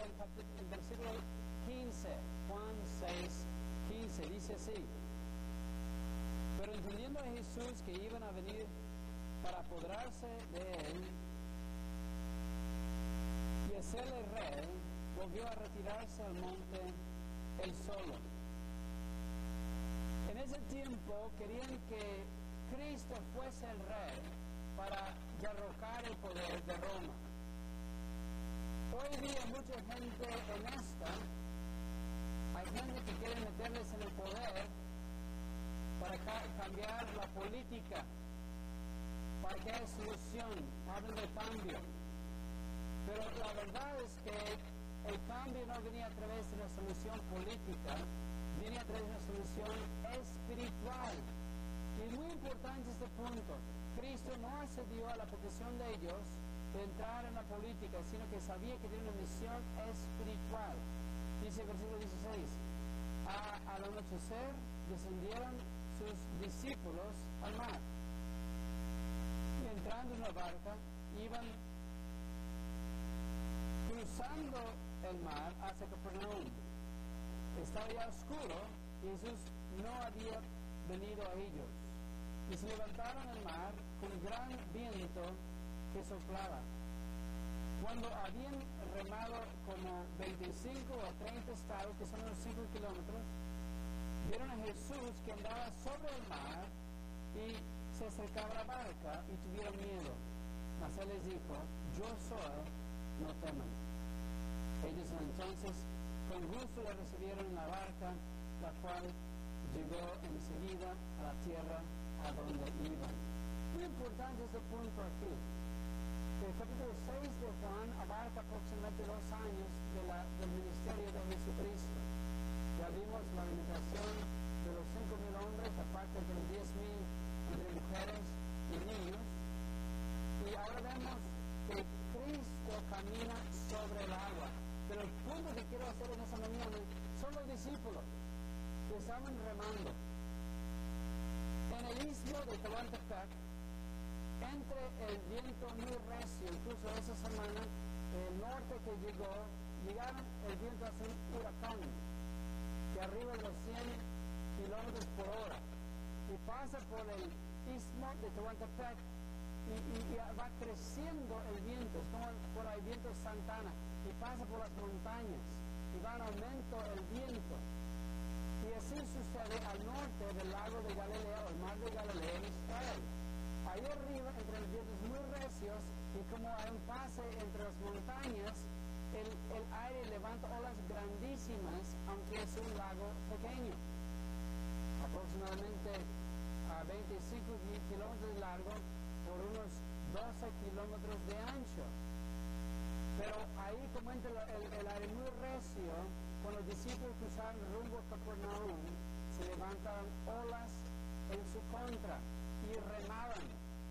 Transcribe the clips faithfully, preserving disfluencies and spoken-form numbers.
en, en versículo quince, Juan seis, quince, dice así: pero entendiendo a Jesús que iban a venir para apoderarse de él y hacerle rey, volvió a retirarse al monte él solo. En ese tiempo querían que Cristo fuese el rey para derrocar el poder de Roma. Hoy día mucha gente en esta, hay gente que quiere meterles en el poder para ca- cambiar la política, para que haya solución, hablan de cambio. Pero la verdad es que el cambio no venía a través de una solución política, viene a través de una solución espiritual. Y es muy importante este punto. Cristo no accedió a la petición de ellos de entrar en la política, sino que sabía que tenía una misión espiritual. Dice el versículo dieciséis, a, al anochecer descendieron sus discípulos al mar. Y entrando en una barca, iban cruzando el mar hacia Capernaum. Estaba ya oscuro y Jesús no había venido a ellos. Y se levantaron al mar con gran viento que soplaba. Cuando habían remado como veinticinco o treinta estados, que son unos cinco kilómetros, vieron a Jesús que andaba sobre el mar y se acercaba a la barca y tuvieron miedo. Mas él les dijo: yo soy, no teman. Ellos entonces con gusto le recibieron en la barca, la cual llegó enseguida a la tierra a donde iban. Muy importante este punto aquí. El capítulo seis de Juan abarca aproximadamente dos años de la, del ministerio de Jesucristo. Ya vimos la limitación de los cinco mil hombres, aparte de los diez mil entre mujeres y niños. Y ahora vemos que Cristo camina sobre el agua. Pero el punto que quiero hacer en esa mañana son los discípulos que estaban remando. En el istmo de Tehuantepec, entre el viento muy recio, incluso esa semana, el norte que llegó, llegaron el viento a ser un huracán, que arriba de los cien kilómetros por hora, y pasa por el istmo de Tehuantepec, y, y, y va creciendo el viento, es como por el viento Santana, y pasa por las montañas, y va en aumento el viento. Y así sucede al norte del lago de Galilea, o el mar de Galilea en Israel. Ahí arriba, entre los vientos muy recios, y como hay un pase entre las montañas, el, el aire levanta olas grandísimas, aunque es un lago pequeño, aproximadamente a veinticinco kilómetros de largo por unos doce kilómetros de ancho. Pero ahí, como entra el, el, el aire muy recio, cuando los discípulos cruzaron rumbo a Capernaum, se levantaban olas en su contra y remaban.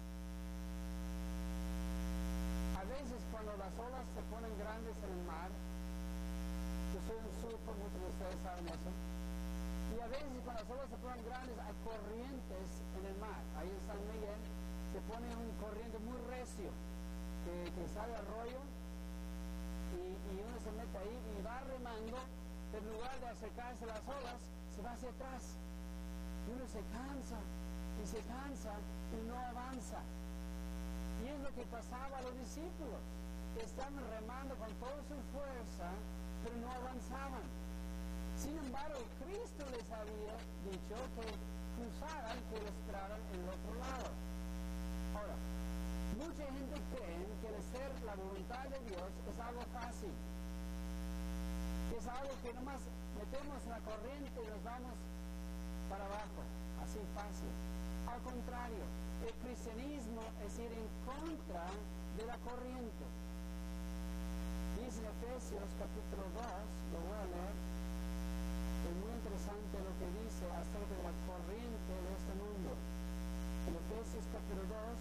A veces, cuando las olas se ponen grandes en el mar, yo soy un surfer, muchos de ustedes saben eso, y a veces cuando las olas se ponen grandes hay corrientes en el mar. Ahí en San Miguel se pone un corriente muy recio que, que sale al rollo y, y uno se mete ahí y va remando, pero en lugar de acercarse a las olas se va hacia atrás y uno se cansa y se cansa y no avanza. Y es lo que pasaba a los discípulos, que estaban remando con toda su fuerza, pero no avanzaban. Sin embargo, Cristo les había dicho que cruzaran, que lo esperaran en el otro lado. Ahora, mucha gente cree que el hacer la voluntad de Dios es algo fácil, que es algo que nomás metemos en la corriente y nos vamos para abajo, así fácil. Al contrario, el cristianismo es ir en contra de la corriente. Dice en Efesios capítulo dos, lo voy a leer, es muy interesante lo que dice acerca de la corriente de este mundo. En Efesios capítulo dos,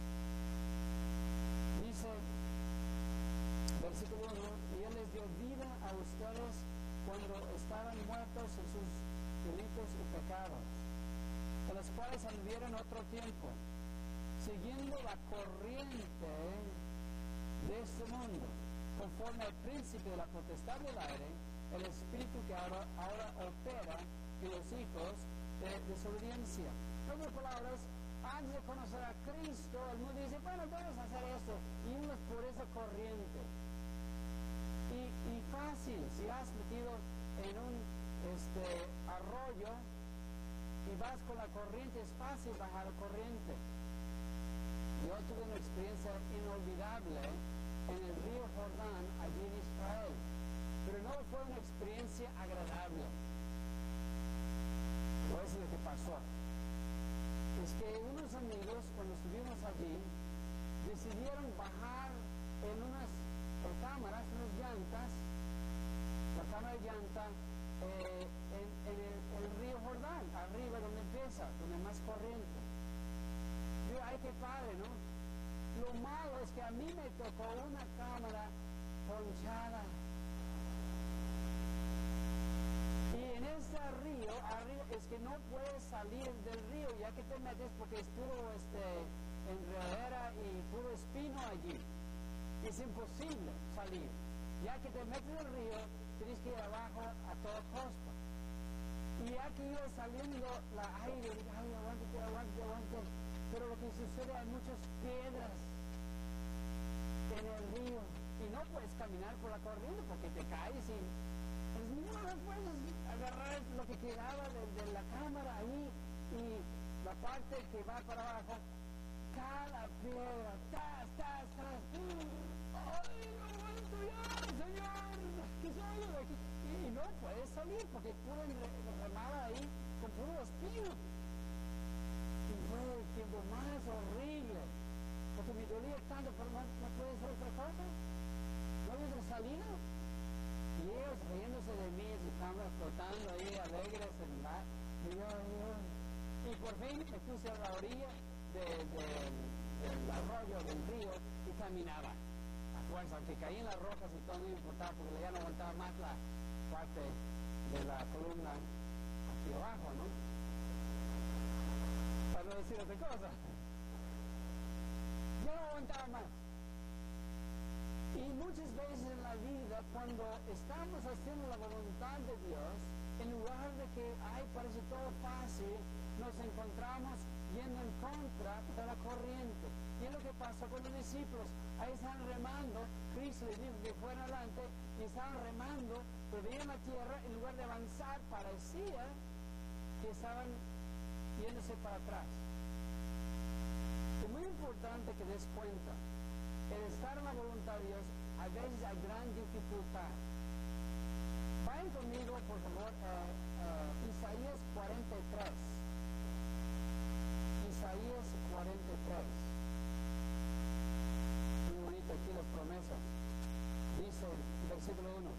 dice, versículo uno, y Él les dio vida a ustedes cuando estaban muertos en sus delitos y pecados, en los cuales anduvieron otro tiempo, siguiendo la corriente de este mundo, conforme al príncipe de la potestad del aire, el espíritu que ahora, ahora opera en los hijos de desobediencia. En otras palabras, antes de conocer a Cristo, el mundo dice, bueno, vamos a hacer esto, y uno es por esa corriente. Y, y fácil, si has metido en un este, arroyo y vas con la corriente, es fácil bajar la corriente. Yo tuve una experiencia inolvidable en el río Jordán, allí en Israel, pero no fue una experiencia agradable. Voy a decir lo que pasó. Es que unos amigos, cuando estuvimos allí, decidieron bajar en unas cámaras, unas llantas, la cámara de llanta, eh, en, en el, el río Jordán, arriba donde empieza, donde hay más corriente. Yo, ay, qué padre, ¿no? Lo malo es que a mí me tocó una cámara ponchada. Y en ese río, arriba, es que no puedes salir del río ya que te metes porque es puro este, enredadera y puro espino allí. Es imposible salir. Ya que te metes en el río, tienes que ir abajo a toda costa. Y ya que iba saliendo la aire, digo, ay, aguántate, aguántate, aguántate. Pero lo que sucede, hay muchas piedras en el río. Y no puedes caminar por la corriente porque te caes y no puedes agarrar lo que quedaba de, de la cámara ahí. Y la parte que va para abajo, cada piedra, tas, tas, tas. ¡Ay, no aguanto ya, señor! ¿Qué soy de aquí? Y, y no puedes salir porque puro remada ahí con puro espino. Y fue el tiempo más horrible porque me dolía tanto, pero no, no puede ser otra cosa. No hay otra salida. Y ellos riéndose de mí, su cámara flotando ahí, alegres en el mar. Y yo, yo. Y por fin me puse a la orilla de, de, del arroyo, del río, y caminaba a fuerza, aunque caí en las rocas y todo, no me importaba, porque ya no aguantaba más la parte de la columna hacia abajo, ¿no? Para no decir otra cosa. Ya no aguantaba más. Y muchas veces en la vida, cuando estamos haciendo la voluntad de Dios, en lugar de que, ay, parece todo fácil, nos encontramos yendo en contra de la corriente. Y es lo que pasó con los discípulos. Ahí estaban remando, Cristo les dijo que fueran adelante, y estaban remando, pero veían la tierra, en lugar de avanzar, parecía que estaban yéndose para atrás. Es muy importante que des cuenta. El estar en la voluntad de Dios, a veces hay gran dificultad. Vayan conmigo, por favor, a uh, uh, Isaías cuarenta y tres. Isaías cuarenta y tres. Muy bonito aquí las promesas. Dice el versículo uno.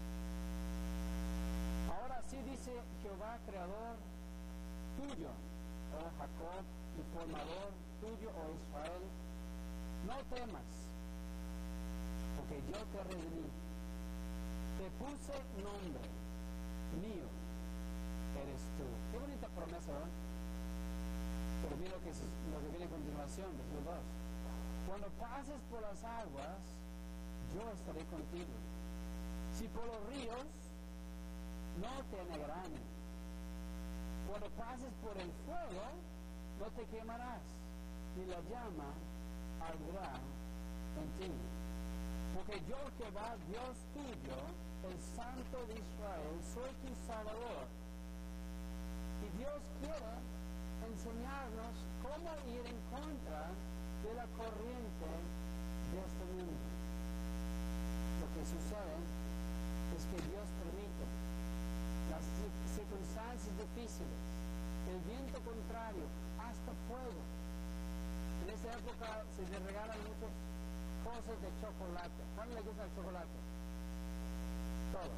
Ahora sí dice Jehová, creador tuyo, oh Jacob, y formador tuyo, oh Israel, no temas, porque yo te redimí. Te puse nombre, mío eres tú. Qué bonita promesa, ¿verdad? Pero mira lo que, lo que viene a continuación, versículo dos. Cuando pases por las aguas, yo estaré contigo. Si por los ríos, no te anegarán. Cuando pases por el fuego, no te quemarás, ni la llama arderá en ti. Porque yo, Jehová, Dios tuyo, el Santo de Israel, soy tu Salvador. Y Dios quiere enseñarnos cómo ir en contra de la corriente de este mundo. Lo que sucede es que Dios permite las circunstancias difíciles, el viento contrario, hasta fuego. En esta época se le regalan muchas cosas de chocolate. ¿Cuándo le gusta el chocolate? Todo.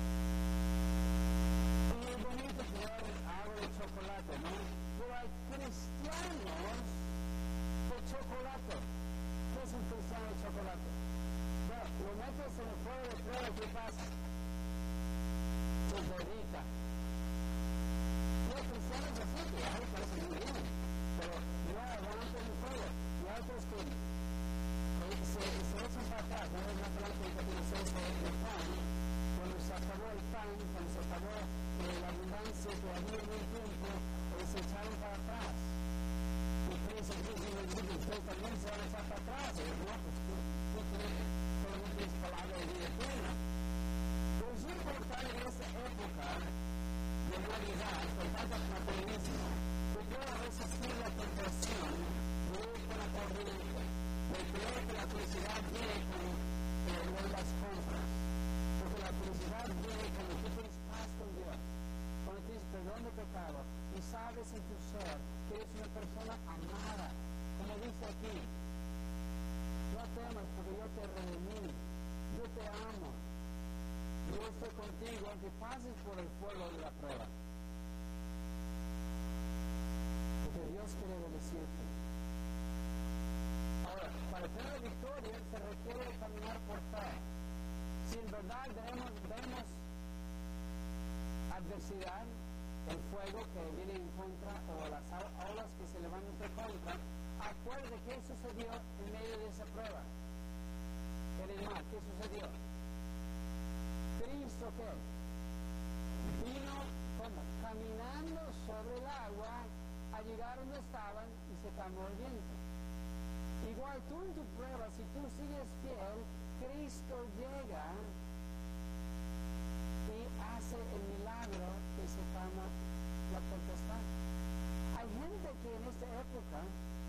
Es muy bonito tener algo de chocolate, ¿no? Pero hay cristianos de chocolate. ¿Qué es un cristiano de chocolate? Bueno, lo metes en el fuego de prueba, ¿qué pasa? Se derrita. Los cristianos así, que a mí parece muy bien, pero no aguantan el fuego. Y hay otros que se, se echan para atrás, no es más adelante que tiene recuerda que la felicidad viene cuando eh, las compras. Porque la felicidad viene cuando tú tienes paz con Dios, cuando tienes perdón de pecado y sabes en tu ser que eres una persona amada, como dice aquí. No temas porque yo te redimí, yo te amo, yo estoy contigo aunque pases por el fuego de la prueba. Porque Dios quiere bendecirte. Ahora, para tener la victoria se requiere caminar por fe. Si en verdad vemos, vemos adversidad, el fuego que viene en contra o las olas que se levantan en contra, acuérdate qué sucedió en medio de esa prueba. En el mar, ¿qué sucedió? Cristo, ¿qué? Vino, ¿cómo? Caminando sobre el agua a llegar donde estaban y se calmó el viento. Igual tú en tu prueba, si tú sigues fiel, Cristo llega y hace el milagro que se llama la tempestad. Hay gente que en esta época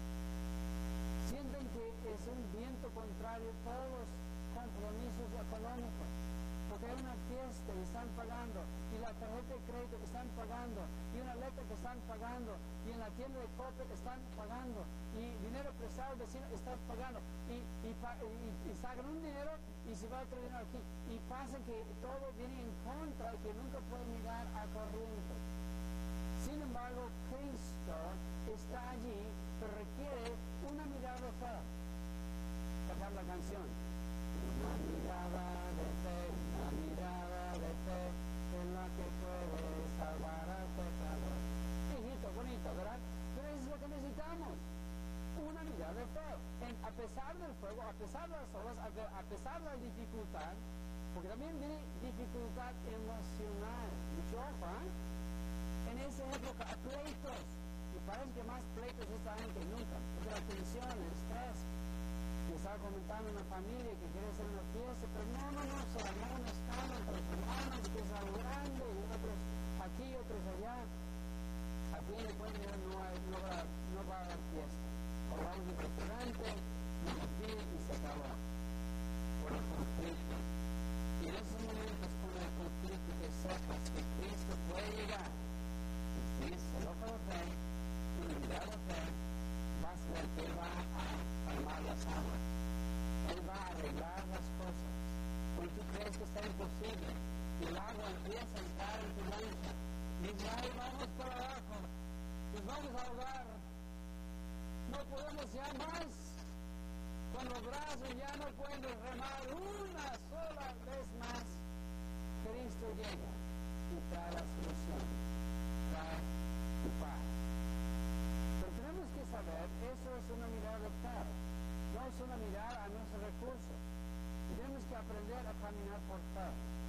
sienten que es un viento contrario a todos los compromisos económicos, porque hay una fiesta y están pagando, y la tarjeta de crédito están pagando, y una letra que están pagando, y en la tienda de Coppel están pagando, y dinero prestado al vecino están pagando, y, y, y, y sacan un dinero y se va otro dinero aquí, y pasa que todo viene en contra y que nunca pueden llegar a corriente. Sin embargo, Cristo está allí, pero requiere una mirada de fe. Cantar la canción. Una mirada de fe, una mirada de fe, en la que puede salvar al pecador. Hijito, bonito, ¿verdad? Pero eso es lo que necesitamos. Una mirada de fe. En, a pesar del fuego, a pesar de las olas, a, a pesar de la dificultad, porque también viene dificultad emocional. Mucho ojo, ¿eh? En esa época, a pleitos. Y parece que más pleitos esta año que nunca. Porque la tensión, el estrés. Y estaba comentando una familia que quiere hacer una fiesta, pero no, no, no, se armó un escándalo entre los hermanos, que es algo grande, y otros aquí, otros allá. A fin de cuentas no, hay, no, va, no va a haber fiesta. Hablamos de restaurante, nos pide y se acabó. Por el conflicto. Y en esos momentos, con el conflicto, que sepas que Cristo puede llegar. Y si se lo puede hacer, una mirada de fe, vas a ver que va a calmar las aguas. Él va a arreglar las cosas. Cuando tú crees que está imposible, y el agua empieza a entrar en tu lancha, y dices, ay, vamos para abajo, nos vamos a ahogar. No podemos ya más. Con los brazos ya no pueden remar una sola vez más. Cristo llega y trae la solución. Trae tu paz. Pero tenemos que saber, eso es una mirada de fe, no es una mirada a nuestros recursos. Y tenemos que aprender a caminar por fe.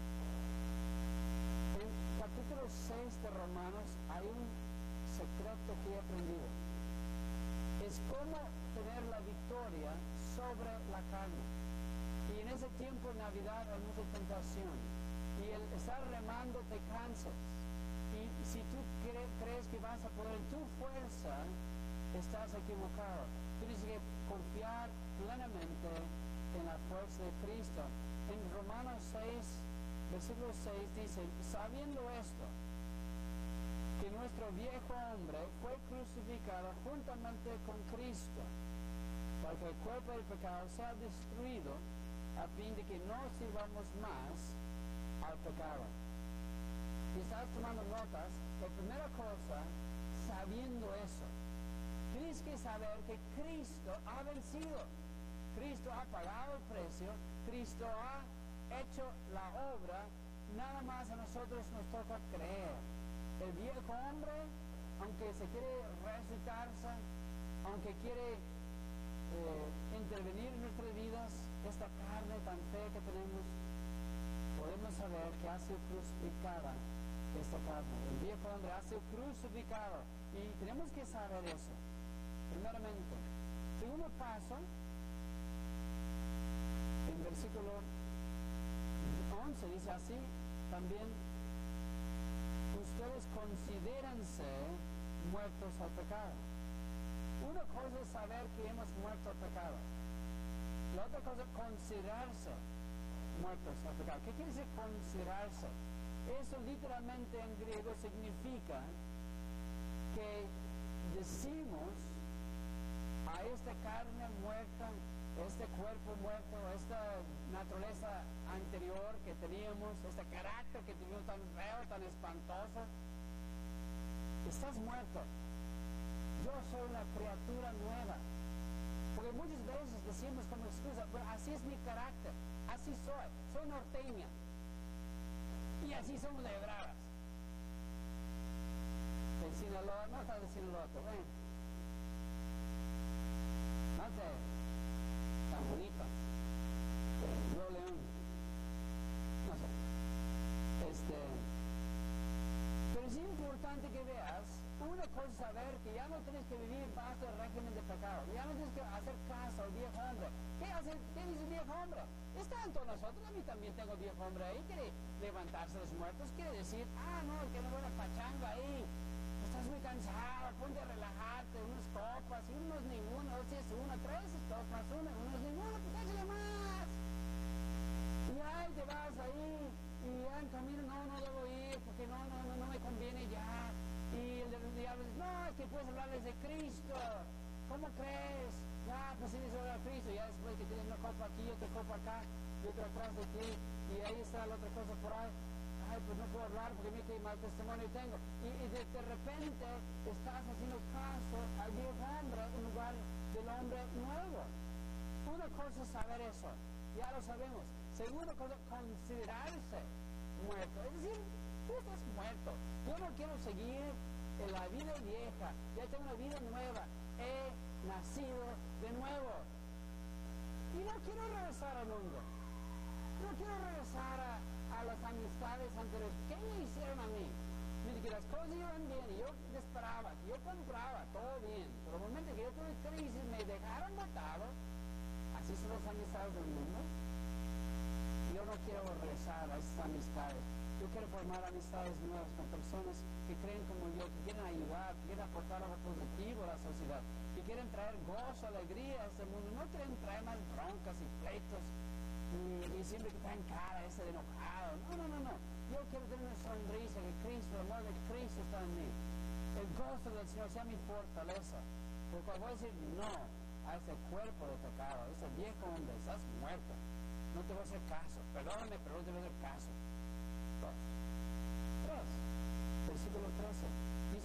En capítulo seis de Romanos hay un secreto que he aprendido. Es cómo tener la victoria sobre la carne. Y en ese tiempo de Navidad hay mucha tentación. Y el estar remando te cansas. Y si tú cre crees que vas a poder en tu fuerza, estás equivocado. Tú tienes que confiar plenamente en la fuerza de Cristo. En Romanos seis, versículo seis dice, sabiendo esto, que nuestro viejo hombre fue crucificado juntamente con Cristo, para que el cuerpo del pecado sea destruido, a fin de que no sirvamos más al pecado. Si estás tomando notas, la primera cosa, sabiendo eso, tienes que saber que Cristo ha vencido. Cristo ha pagado el precio, Cristo ha hecho la obra, nada más a nosotros nos toca creer. El viejo hombre, aunque se quiere resucitarse, aunque quiere eh, intervenir en nuestras vidas, esta carne tan fea que tenemos, podemos saber que ha sido crucificada esta carne. El viejo hombre ha sido crucificado y tenemos que saber eso, primeramente. Segundo paso, en versículo once dice así, también ustedes considérense muertos al pecado. Una cosa es saber que hemos muerto al pecado. considerarse muertos al pecado. ¿Qué quiere decir considerarse? Eso literalmente en griego significa que decimos a esta carne muerta, este cuerpo muerto, esta naturaleza anterior que teníamos, este carácter que teníamos tan feo, tan espantoso, estás muerto. Yo soy una criatura nueva. Porque muchas veces decimos como excusa, bueno, así es mi carácter, así soy, soy norteña. Y así somos de bravas. El Sinaloa, no está de Sinaloa, ven. No sé, tan bonito. Nuevo León. No sé. Este. Pero es importante que veas, una cosa es saber que ya no tienes que vivir bajo el régimen de pecado, ya no tienes que hacer caso al viejo hombre. ¿Qué hace? ¿Qué dice el viejo hombre? Está en todos nosotros, a mí también tengo viejo hombre ahí, quiere levantarse de los muertos, quiere decir, ah, no, que no voy a pachanga ahí, estás muy cansado, ponte a relajarte, unas copas, y unos ninguno, si es una, tres copas, una, unos ninguno, pues échale más. Y ahí te vas ahí, y ya en camino, no, no debo ir, porque no, no, no, no me conviene ya. Y el diablo dice, no, es que puedes hablarles de Cristo, ¿cómo crees? Ya, pues tienes que hablar de Cristo, ya después que tienes una copa aquí, otra copa acá, y otra atrás de ti, y ahí está la otra cosa por ahí. Ay, pues no puedo hablar porque mira qué mal testimonio tengo. Y, y de, de repente estás haciendo caso al viejo hombre en lugar del hombre nuevo. Una cosa es saber eso, ya lo sabemos. Segunda cosa, considerarse muerto. Es decir, tú estás muerto. Yo no quiero seguir en la vida vieja, ya tengo una vida nueva. He nacido de nuevo. Y no quiero regresar al mundo. No quiero regresar a, a las amistades anteriores. ¿Qué me hicieron a mí? Mire, que las cosas iban bien y yo esperaba, yo compraba, todo bien. Pero el momento que yo tuve crisis, me dejaron botado. Así son las amistades del mundo. Yo no quiero regresar a esas amistades. Yo quiero formar amistades nuevas con personas que creen como yo, que quieren ayudar, que quieren aportar algo positivo a la sociedad, que quieren traer gozo, alegría a este mundo. No quieren traer más broncas y pleitos y, y siempre que traen cara ese de enojado. No, no, no, no. Yo quiero tener una sonrisa, que Cristo, el amor de Cristo está en mí. El gozo del Señor sea mi fortaleza. Porque cuando voy a decir no a ese cuerpo de pecado, a ese viejo hombre, estás muerto. No te voy a hacer caso. Perdóname, pero no te voy a hacer caso. Dos. Tres. Versículo trece. Dice,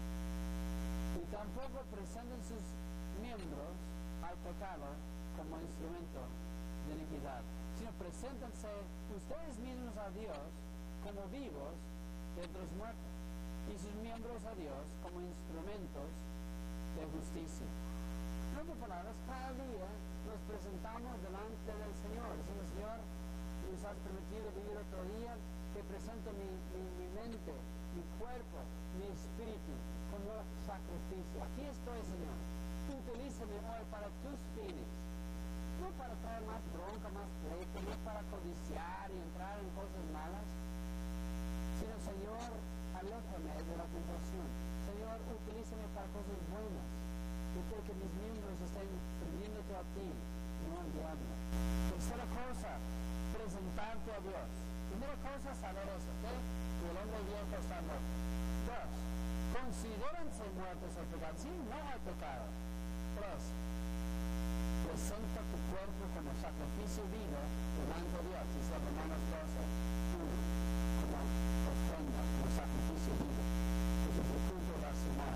y tampoco presenten sus miembros al pecado como instrumento de iniquidad, sino preséntense ustedes mismos a Dios como vivos de entre los muertos, y sus miembros a Dios como instrumentos de justicia. En otras palabras, cada día nos presentamos delante del Señor. Decimos, Señor, nos has permitido vivir otro día, te presento mi, mi, mi mente, mi cuerpo, mi espíritu como sacrificio. Aquí estoy, Señor. Utilízame hoy para tus fines. No para traer más bronca, más pleito, no para codiciar y entrar en cosas malas, sino, Señor, aléjame de la tentación. Señor, utilízame para cosas buenas. Yo quiero que mis miembros estén sirviéndote a ti, no al diablo. Tercera cosa, presentarte a Dios. Primera cosa, saber eso, ¿ok? Que el hombre viejo está muerto. Dos, considérense muertos al pecado. Sí, no al pecado. Tres, presenta tu cuerpo como sacrificio vivo delante de Dios. Dice Romanos doce, uno, como ofrenda, como sacrificio vivo. Ese es el culto racional.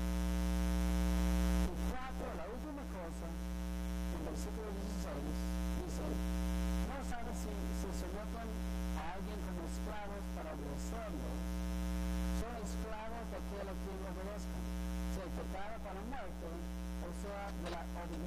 Y cuatro, la última cosa, en el versículo dieciséis, dice, no sabes si, si se someten a alguien como esclavos para obedecerlos, son esclavos de aquel a quien lo obedezcan, sea el pecado para muerte, o sea, de la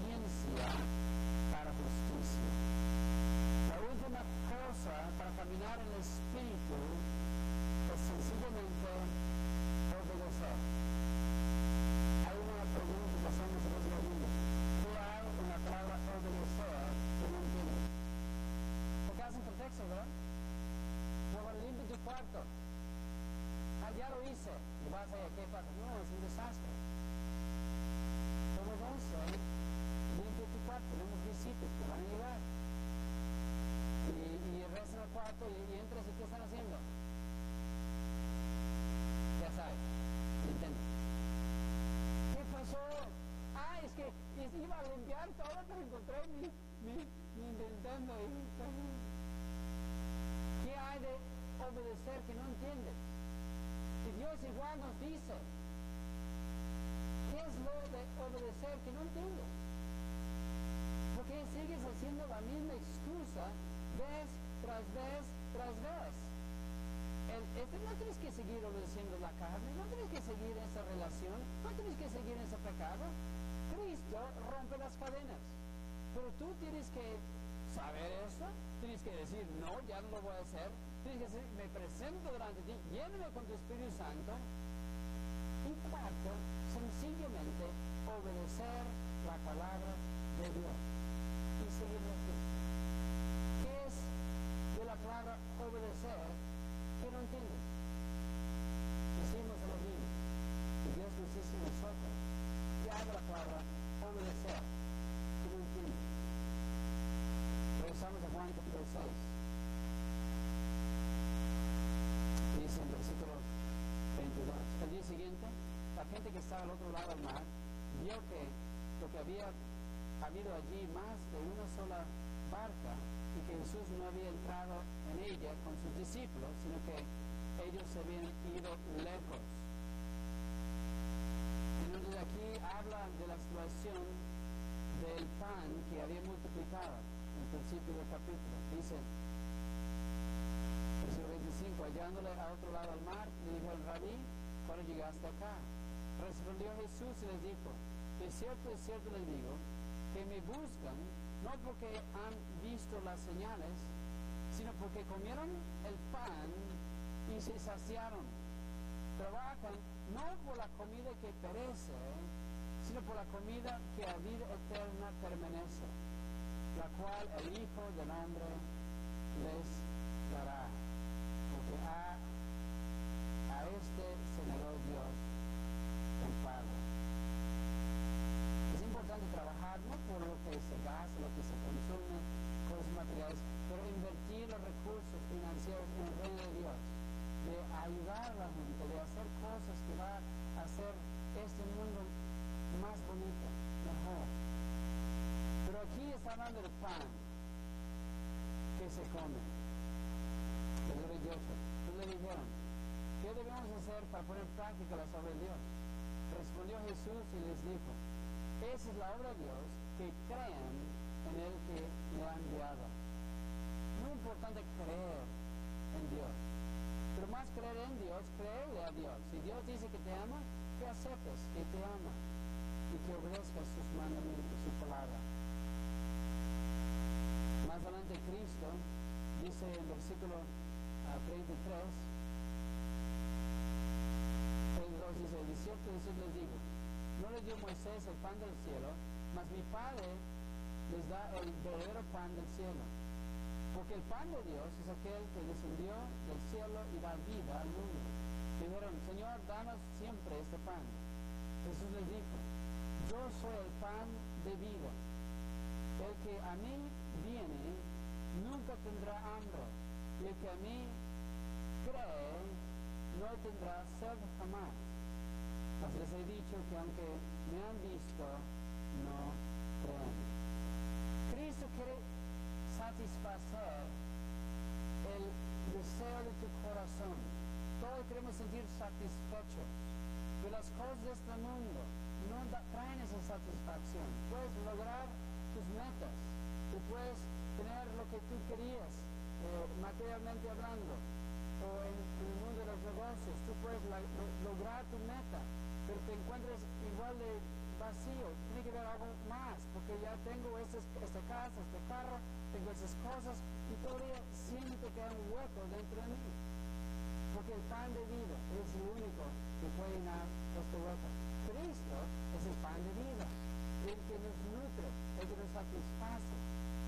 trae mi, mi, mi Nintendo y ¿qué hay de obedecer que no entiendes? Y Dios igual nos dice, ¿qué es lo de obedecer que no entiendes? Porque sigues haciendo la misma excusa vez tras vez tras vez. El, este, no tienes que seguir obedeciendo la carne, no tienes que seguir esa relación, no tienes que seguir ese pecado. Cristo rompe las cadenas, pero tú tienes que saber eso, tienes que decir, no, ya no lo voy a hacer, tienes que decir, me presento delante de ti, lléname con tu Espíritu Santo. Y cuarto, sencillamente obedecer la palabra de Dios y seguirlo aquí. ¿Qué es de la palabra obedecer que no entiendes? Decimos a los niños, y Dios nos dice a nosotros, ¿qué hay de la palabra obedecer que no entiendes? Regresamos a Juan capítulo seis. Dice en versículo veintidós. El día siguiente, la gente que estaba al otro lado del mar vio que lo que había habido allí más de una sola barca y que Jesús no había entrado en ella con sus discípulos, sino que ellos se habían ido lejos. Entonces aquí habla de la situación del pan que había multiplicado en el principio del capítulo. Dice, versículo veinticinco, hallándole a otro lado del mar, le dijo el rabí, ¿cuándo llegaste acá? Respondió Jesús y les dijo, de cierto, de cierto les digo, que me buscan, no porque han visto las señales, sino porque comieron el pan y se saciaron. Trabajan no por la comida que perece, sino por la comida que a vida eterna permanece, la cual el Hijo del Hombre les dará. Porque a, a este se negó Dios el Padre. Es importante trabajar no por lo que se gasta, lo que se consume, cosas materiales, pero invertir los recursos financieros en el reino de Dios, de ayudar a la gente, de hacer cosas que va a hacer este mundo más bonito, mejor. Pero aquí está hablando del pan que se come. Versículo veintiocho. Entonces le dijeron, ¿qué debemos hacer para poner en práctica la obra de Dios? Respondió Jesús y les dijo, esa es la obra de Dios, que crean en el que le ha enviado. Muy importante creer en Dios. Pero más creer en Dios, creerle a Dios. Si Dios dice que te ama, que aceptes que te ama y que obedezcas sus mandamientos, su palabra. Más adelante Cristo dice en versículo uh, treinta y tres, treinta y dos dice, de cierto, de cierto les digo, no les dio Moisés el pan del cielo, mas mi Padre les da el verdadero pan del cielo. Porque el pan de Dios es aquel que descendió del cielo y da vida al mundo. Dijeron, Señor, danos siempre este pan. Jesús les dijo, yo soy el pan de vida. El que a mí viene nunca tendrá hambre, y el que a mí cree no tendrá sed jamás. Mas les he dicho que aunque me han visto, no creen. Cristo quiere satisfacer el deseo de tu corazón. Todos queremos sentir satisfechos, pero las cosas de este mundo no da, traen esa satisfacción. Puedes lograr tus metas, tú puedes tener lo que tú querías, eh, materialmente hablando, o en, en el mundo de los negocios, tú puedes la, lo, lograr tu meta, pero te encuentras igual de vacío. Tiene que haber algo más, porque ya tengo este, esta casa, este carro, tengo esas cosas, y todavía siento que hay un hueco dentro de mí. Porque el pan de vida es el único que puede llenar este hueco. Cristo es el pan de vida, el que nos nutre, el que nos satisface.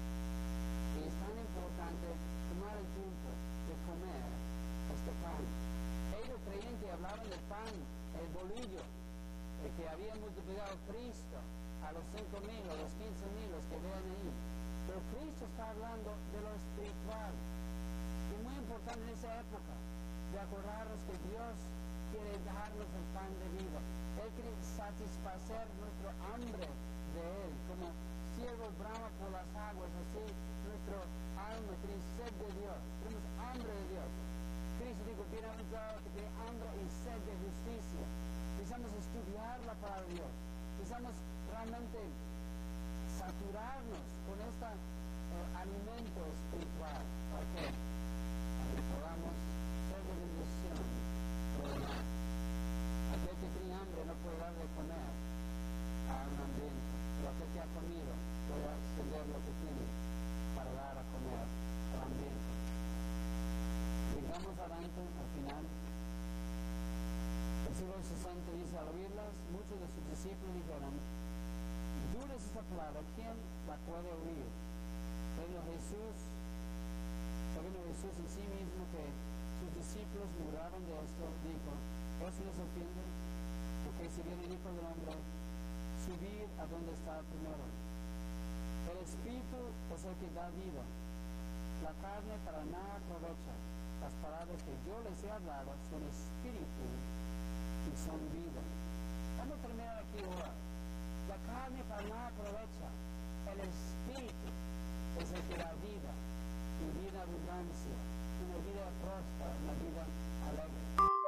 Y es tan importante tomar el tiempo de comer este pan. Ellos creyentes hablaban del pan, el bolillo, el que había multiplicado Cristo a los cinco mil o los quince mil, los que vean ahí. Pero Cristo está hablando de lo espiritual. Y muy importante en esa época, de acordarnos que Dios quiere darnos el pan de vida. Él quiere satisfacer nuestro hambre de Él, como siervo brama por las aguas, así nuestro alma tiene sed de Dios, tenemos hambre de Dios. Cristo dijo, bienaventurado que tiene hambre y sed de justicia. Necesitamos estudiar la palabra de Dios. Necesitamos realmente saturarnos con este eh, alimento espiritual. ¿Para qué? Para que podamos ser de bendición por el demás. Aquel que tiene hambre no puede dar de comer a un hambriento, pero aquel que ha comido puede extender lo que tiene para dar a comer al hambriento. Llegamos adelante al final. Versículo sesenta dice, al oírlas, muchos de sus discípulos dijeron, dura es esta palabra, ¿quién la puede oír? Pero Jesús, sabiendo Jesús en sí mismo que sus discípulos murmuraron de esto, dijo, ¿eso les ofende? Porque si viene el Hijo del Hombre, subir a donde está primero. El Espíritu es el que da vida, la carne para nada aprovecha. Las palabras que yo les he hablado son espíritu y son vida. Vamos a terminar aquí ahora. La carne para nada aprovecha. El Espíritu es el que da vida y vida abundancia, una vida próspera, una vida alegre.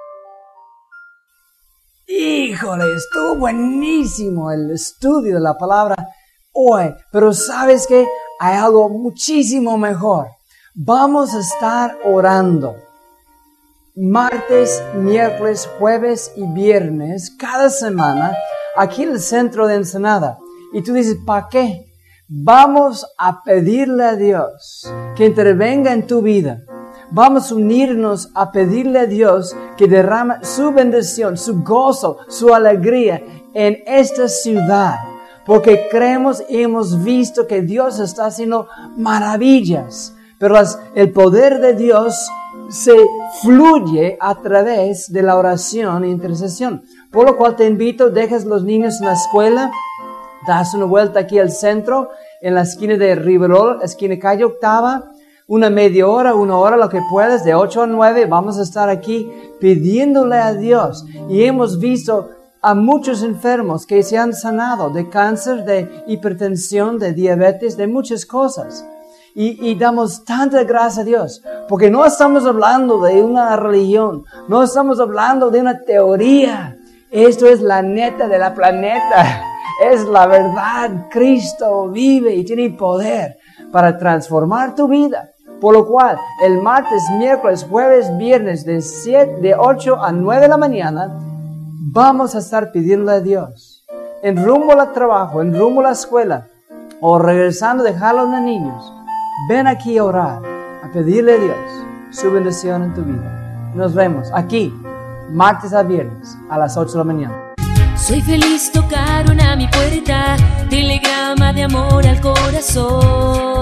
Híjole, estuvo buenísimo el estudio de la palabra hoy, pero ¿sabes qué? Hay algo muchísimo mejor. Vamos a estar orando martes, miércoles, jueves y viernes cada semana aquí en el centro de Ensenada. Y tú dices, ¿para qué? Vamos a pedirle a Dios que intervenga en tu vida. Vamos a unirnos a pedirle a Dios que derrame su bendición, su gozo, su alegría en esta ciudad. Porque creemos y hemos visto que Dios está haciendo maravillas. Pero las, el poder de Dios se fluye a través de la oración e intercesión. Por lo cual te invito, dejas los niños en la escuela, das una vuelta aquí al centro, en la esquina de Riverol, esquina calle Octava, una media hora, una hora, lo que puedas, de ocho a nueve, vamos a estar aquí pidiéndole a Dios. Y hemos visto a muchos enfermos que se han sanado de cáncer, de hipertensión, de diabetes, de muchas cosas. Y, y damos tanta gracia a Dios, porque no estamos hablando de una religión, no estamos hablando de una teoría. Esto es la neta de la planeta, es la verdad. Cristo vive y tiene poder para transformar tu vida. Por lo cual, el martes, miércoles, jueves, viernes, de, siete, de ocho a nueve de la mañana, vamos a estar pidiéndole a Dios, en rumbo al trabajo, en rumbo a la escuela, o regresando de dejar a los niños. Ven aquí a orar, a pedirle a Dios su bendición en tu vida. Nos vemos aquí, martes a viernes, a las ocho de la mañana. Soy feliz, tocaron a mi puerta, telegrama de amor al corazón.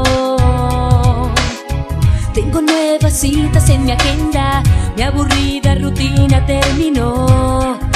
Tengo nuevas citas en mi agenda, mi aburrida rutina terminó.